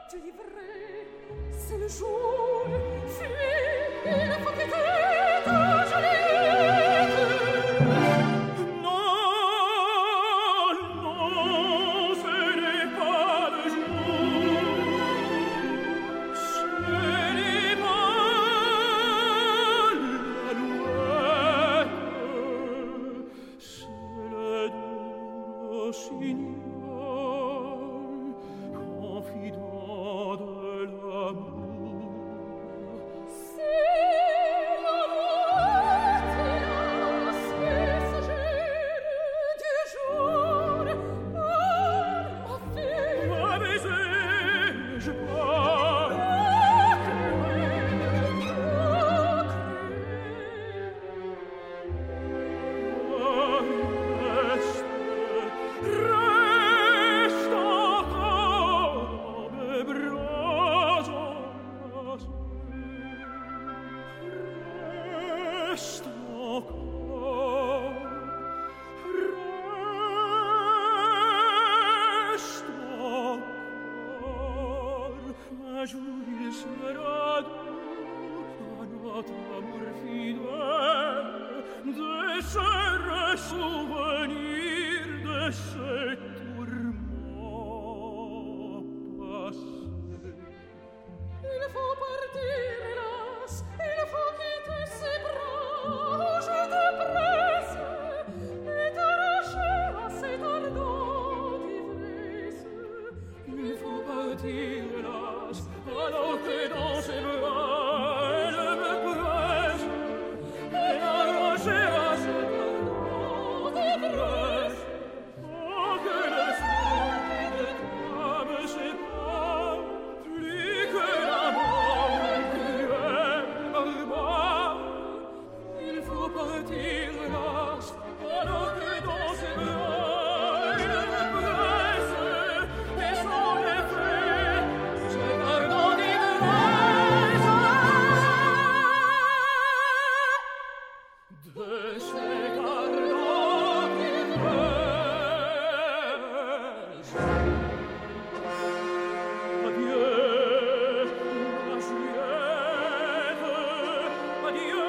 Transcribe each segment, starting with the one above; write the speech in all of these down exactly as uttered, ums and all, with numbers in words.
dis vrai, c'est le jour, fuis, il faut quitter ta Juliette. Non, non, ce n'est pas le jour, ce n'est pas l'alouette, c'est le doux rossignol, confident de l'amour. C'est l'alouette, hélas, messagère du jour. Elle m'a fait un baiser, je parle. Reste, reste encore dans mes bras enlacés. Reste encore, reste encore. Un jour il sera doux à notre amour fidèle de se ressouvenir de ces tourments passés. Il faut partir, hélas, il faut quitter ses bras où je te presse et t'arracher à cet ardent d'ivresse. Il faut partir, hélas, alors que dans ses bras je me presse et t'arracher à cet ardent d'ivresse. Oh, que le soleil de toi me sépare, plus que la mort cruelle barbare. Il faut partir, hélas, alors que dans ses bras je me presse et sans effet cet ardent d'ivresse. De cet ardent d'ivresse. Adieu, ma Juliette, adieu.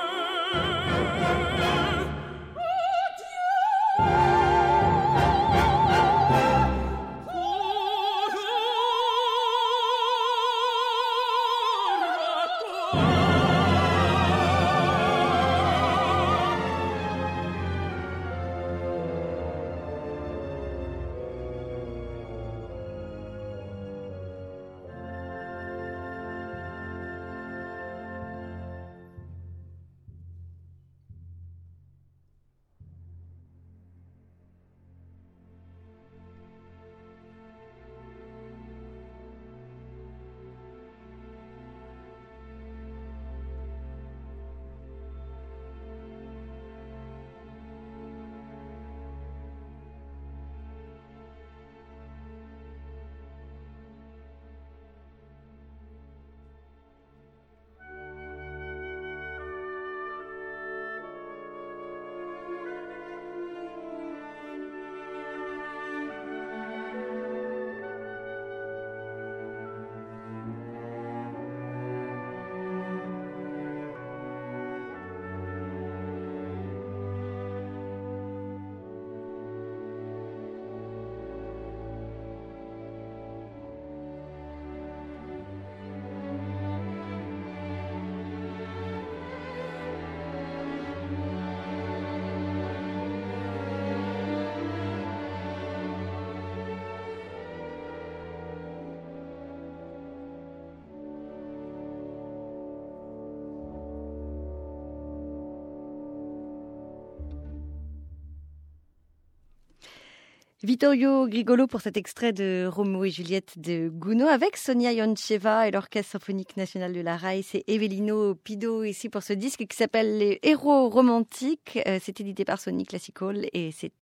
Vittorio Grigolo pour cet extrait de Roméo et Juliette de Gounod avec Sonia Yoncheva et l'Orchestre symphonique national de la Rai. C'est Evelino Pido ici pour ce disque qui s'appelle Les Héros romantiques. Euh, c'est édité par Sony Classical et c'est